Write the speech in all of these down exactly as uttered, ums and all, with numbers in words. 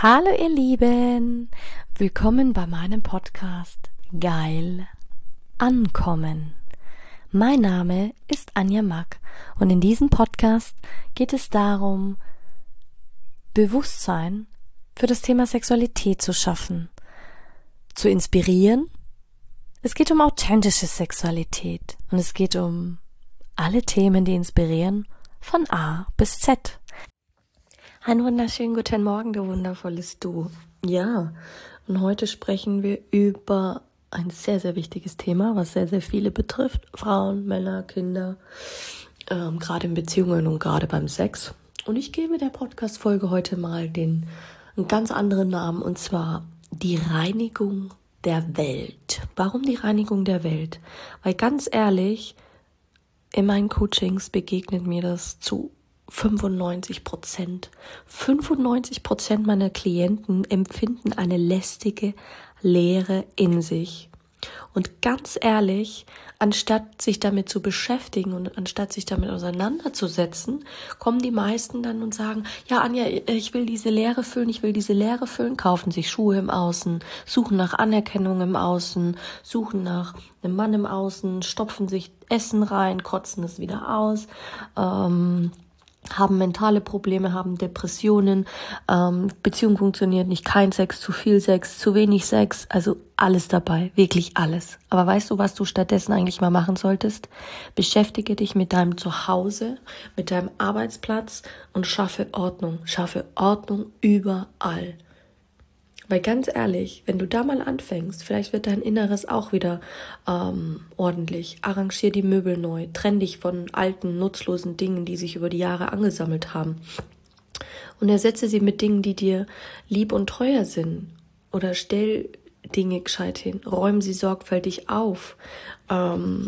Hallo ihr Lieben, willkommen bei meinem Podcast Geil Ankommen. Mein Name ist Anja Mack und in diesem Podcast geht es darum, Bewusstsein für das Thema Sexualität zu schaffen, zu inspirieren. Es geht um authentische Sexualität und es geht um alle Themen, die inspirieren, von A bis Z. Einen wunderschönen guten Morgen, du wundervolles Du. Ja, und heute sprechen wir über ein sehr, sehr wichtiges Thema, was sehr, sehr viele betrifft. Frauen, Männer, Kinder, ähm, gerade in Beziehungen und gerade beim Sex. Und ich gebe der Podcast-Folge heute mal den einen ganz anderen Namen, und zwar die Reinigung der Welt. Warum die Reinigung der Welt? Weil ganz ehrlich, in meinen Coachings begegnet mir das zu fünfundneunzig Prozent. fünfundneunzig Prozent meiner Klienten empfinden eine lästige Leere in sich. Und ganz ehrlich, anstatt sich damit zu beschäftigen und anstatt sich damit auseinanderzusetzen, kommen die meisten dann und sagen, ja Anja, ich will diese Leere füllen, ich will diese Leere füllen, kaufen sich Schuhe im Außen, suchen nach Anerkennung im Außen, suchen nach einem Mann im Außen, stopfen sich Essen rein, kotzen es wieder aus, ähm, haben mentale Probleme, haben Depressionen, ähm, Beziehung funktioniert nicht, kein Sex, zu viel Sex, zu wenig Sex, also alles dabei, wirklich alles. Aber weißt du, was du stattdessen eigentlich mal machen solltest? Beschäftige dich mit deinem Zuhause, mit deinem Arbeitsplatz und schaffe Ordnung, schaffe Ordnung überall. Weil ganz ehrlich, wenn du da mal anfängst, vielleicht wird dein Inneres auch wieder ähm, ordentlich. Arrangier die Möbel neu, trenn dich von alten, nutzlosen Dingen, die sich über die Jahre angesammelt haben. Und ersetze sie mit Dingen, die dir lieb und teuer sind. Oder stell Dinge gescheit hin, räum sie sorgfältig auf. Ähm,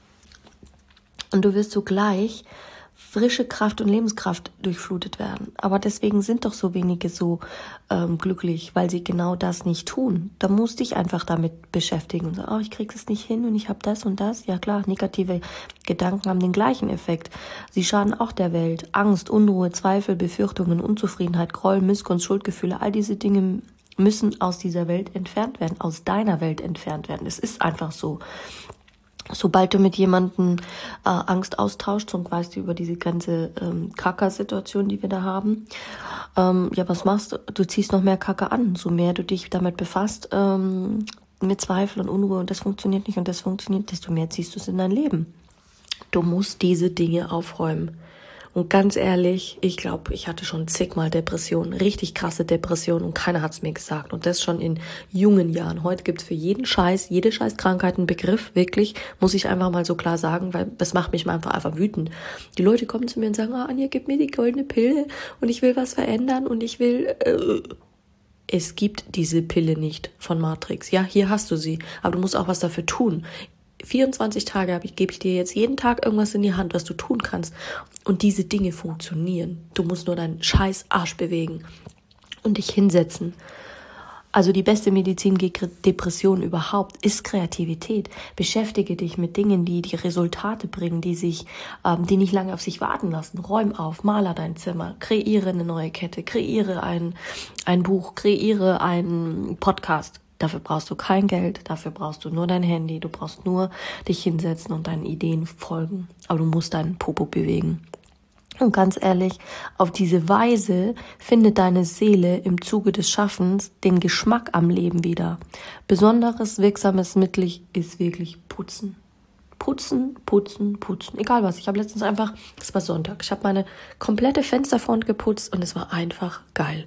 und du wirst sogleich frische Kraft und Lebenskraft durchflutet werden. Aber deswegen sind doch so wenige so ähm, glücklich, weil sie genau das nicht tun. Da musst du dich einfach damit beschäftigen und sagen, oh, ich krieg es nicht hin und ich habe das und das. Ja klar, negative Gedanken haben den gleichen Effekt. Sie schaden auch der Welt. Angst, Unruhe, Zweifel, Befürchtungen, Unzufriedenheit, Groll, Missgunst, Schuldgefühle, all diese Dinge müssen aus dieser Welt entfernt werden, aus deiner Welt entfernt werden. Es ist einfach so. Sobald du mit jemandem äh, Angst austauschst und weißt du über diese ganze ähm, Kacke-Situation, die wir da haben, ähm, ja, was machst du? Du ziehst noch mehr Kacke an. So mehr du dich damit befasst, ähm, mit Zweifel und Unruhe und das funktioniert nicht und das funktioniert, desto mehr ziehst du es in dein Leben. Du musst diese Dinge aufräumen. Und ganz ehrlich, ich glaube, ich hatte schon zigmal Depressionen, richtig krasse Depressionen und keiner hat's mir gesagt. Und das schon in jungen Jahren. Heute gibt's für jeden Scheiß, jede Scheißkrankheit einen Begriff, wirklich, muss ich einfach mal so klar sagen, weil das macht mich einfach, einfach wütend. Die Leute kommen zu mir und sagen, ah, Anja, gib mir die goldene Pille und ich will was verändern und ich will... Äh. Es gibt diese Pille nicht von Matrix. Ja, hier hast du sie, aber du musst auch was dafür tun. vierundzwanzig Tage habe ich, gebe ich dir jetzt jeden Tag irgendwas in die Hand, was du tun kannst. Und diese Dinge funktionieren. Du musst nur deinen scheiß Arsch bewegen und dich hinsetzen. Also die beste Medizin gegen Depressionen überhaupt ist Kreativität. Beschäftige dich mit Dingen, die die Resultate bringen, die sich, ähm, die nicht lange auf sich warten lassen. Räum auf, maler dein Zimmer, kreiere eine neue Kette, kreiere ein, ein Buch, kreiere einen Podcast. Dafür brauchst du kein Geld, dafür brauchst du nur dein Handy, du brauchst nur dich hinsetzen und deinen Ideen folgen. Aber du musst deinen Popo bewegen. Und ganz ehrlich, auf diese Weise findet deine Seele im Zuge des Schaffens den Geschmack am Leben wieder. Besonderes wirksames Mittel ist wirklich Putzen. Putzen, putzen, putzen. Egal was. Ich habe letztens einfach, es war Sonntag, ich habe meine komplette Fensterfront geputzt und es war einfach geil.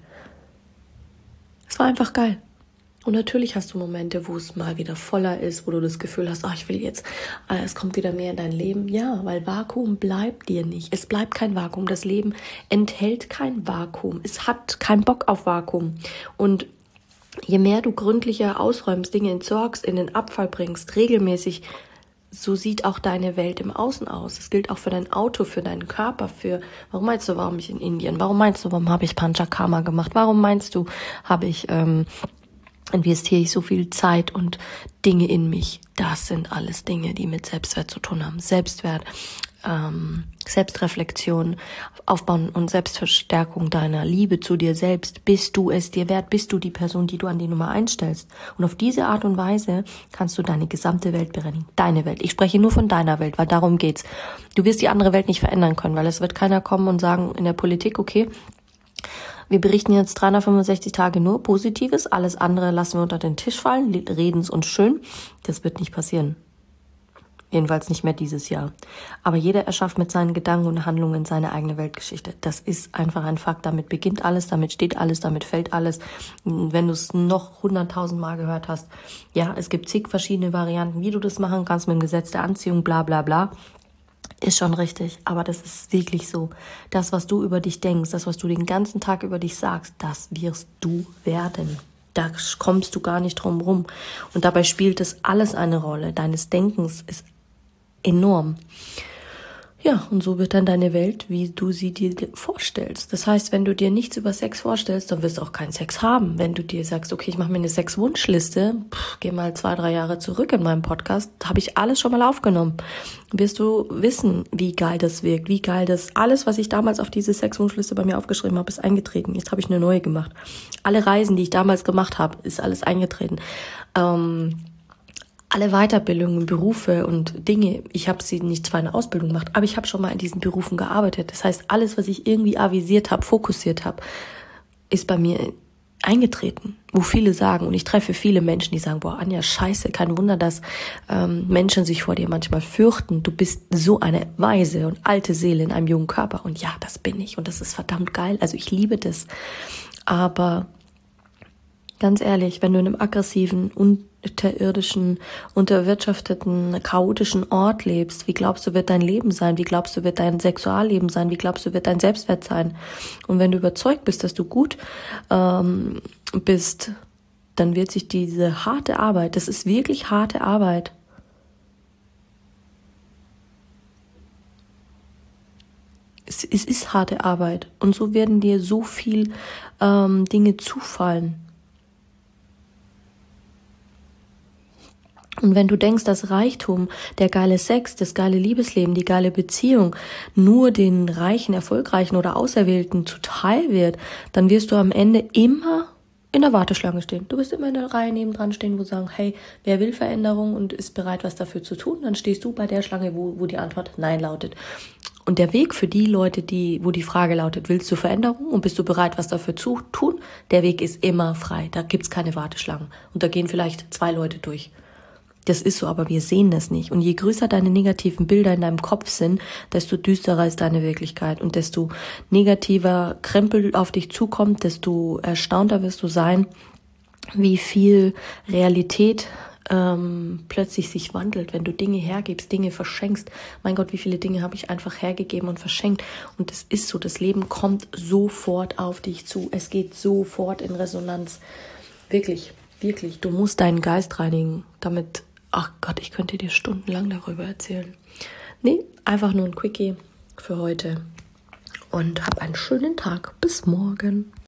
Es war einfach geil. Und natürlich hast du Momente, wo es mal wieder voller ist, wo du das Gefühl hast, ach, ich will jetzt, äh, es kommt wieder mehr in dein Leben. Ja, weil Vakuum bleibt dir nicht. Es bleibt kein Vakuum. Das Leben enthält kein Vakuum. Es hat keinen Bock auf Vakuum. Und je mehr du gründlicher ausräumst, Dinge entsorgst, in den Abfall bringst, regelmäßig, so sieht auch deine Welt im Außen aus. Das gilt auch für dein Auto, für deinen Körper, für, warum meinst du, warum ich in Indien? Warum meinst du, warum habe ich Panchakarma gemacht? Warum meinst du, habe ich, ähm, investiere ich so viel Zeit und Dinge in mich? Das sind alles Dinge, die mit Selbstwert zu tun haben. Selbstwert, ähm, Selbstreflexion, Aufbauen und Selbstverstärkung deiner Liebe zu dir selbst. Bist du es dir wert? Bist du die Person, die du an die Nummer einstellst? Und auf diese Art und Weise kannst du deine gesamte Welt bereinigen. Deine Welt. Ich spreche nur von deiner Welt, weil darum geht's. Du wirst die andere Welt nicht verändern können, weil es wird keiner kommen und sagen in der Politik, okay, wir berichten jetzt dreihundertfünfundsechzig Tage nur Positives, alles andere lassen wir unter den Tisch fallen, reden es uns schön. Das wird nicht passieren. Jedenfalls nicht mehr dieses Jahr. Aber jeder erschafft mit seinen Gedanken und Handlungen seine eigene Weltgeschichte. Das ist einfach ein Fakt. Damit beginnt alles, damit steht alles, damit fällt alles. Wenn du es noch hunderttausend Mal gehört hast, ja, es gibt zig verschiedene Varianten, wie du das machen kannst mit dem Gesetz der Anziehung, bla bla bla. Ist schon richtig, aber das ist wirklich so. Das, was du über dich denkst, das, was du den ganzen Tag über dich sagst, das wirst du werden. Da kommst du gar nicht drum rum. Und dabei spielt es alles eine Rolle. Deines Denkens ist enorm. Ja, und so wird dann deine Welt, wie du sie dir vorstellst. Das heißt, wenn du dir nichts über Sex vorstellst, dann wirst du auch keinen Sex haben. Wenn du dir sagst, okay, ich mache mir eine Sexwunschliste, pff, geh mal zwei, drei Jahre zurück in meinem Podcast, habe ich alles schon mal aufgenommen. Wirst du wissen, wie geil das wirkt, wie geil das, alles, was ich damals auf diese Sexwunschliste bei mir aufgeschrieben habe, ist eingetreten. Jetzt habe ich eine neue gemacht. Alle Reisen, die ich damals gemacht habe, ist alles eingetreten. Ähm... Alle Weiterbildungen, Berufe und Dinge, ich habe sie nicht zwar in der Ausbildung gemacht, aber ich habe schon mal in diesen Berufen gearbeitet. Das heißt, alles, was ich irgendwie avisiert habe, fokussiert habe, ist bei mir eingetreten. Wo viele sagen, und ich treffe viele Menschen, die sagen, boah, Anja, scheiße, kein Wunder, dass ähm, Menschen sich vor dir manchmal fürchten. Du bist so eine weise und alte Seele in einem jungen Körper. Und ja, das bin ich und das ist verdammt geil. Also ich liebe das. Aber ganz ehrlich, wenn du in einem aggressiven, unterirdischen, unterwirtschafteten, chaotischen Ort lebst, wie glaubst du, wird dein Leben sein? Wie glaubst du, wird dein Sexualleben sein? Wie glaubst du, wird dein Selbstwert sein? Und wenn du überzeugt bist, dass du gut ähm, bist, dann wird sich diese harte Arbeit, das ist wirklich harte Arbeit, es, es ist harte Arbeit. Und so werden dir so viel ähm, Dinge zufallen. Und wenn du denkst, dass Reichtum, der geile Sex, das geile Liebesleben, die geile Beziehung nur den Reichen, Erfolgreichen oder Auserwählten zuteil wird, dann wirst du am Ende immer in der Warteschlange stehen. Du wirst immer in der Reihe nebendran stehen, wo sie sagen, hey, wer will Veränderung und ist bereit, was dafür zu tun? Dann stehst du bei der Schlange, wo, wo die Antwort Nein lautet. Und der Weg für die Leute, die, wo die Frage lautet, willst du Veränderung und bist du bereit, was dafür zu tun? Der Weg ist immer frei. Da gibt's keine Warteschlangen. Und da gehen vielleicht zwei Leute durch. Das ist so, aber wir sehen das nicht. Und je größer deine negativen Bilder in deinem Kopf sind, desto düsterer ist deine Wirklichkeit. Und desto negativer Krempel auf dich zukommt, desto erstaunter wirst du sein, wie viel Realität ähm, plötzlich sich wandelt, wenn du Dinge hergibst, Dinge verschenkst. Mein Gott, wie viele Dinge habe ich einfach hergegeben und verschenkt. Und das ist so, das Leben kommt sofort auf dich zu. Es geht sofort in Resonanz. Wirklich, wirklich. Du musst deinen Geist reinigen, damit... Ach Gott, ich könnte dir stundenlang darüber erzählen. Nee, einfach nur ein Quickie für heute. Und hab einen schönen Tag. Bis morgen.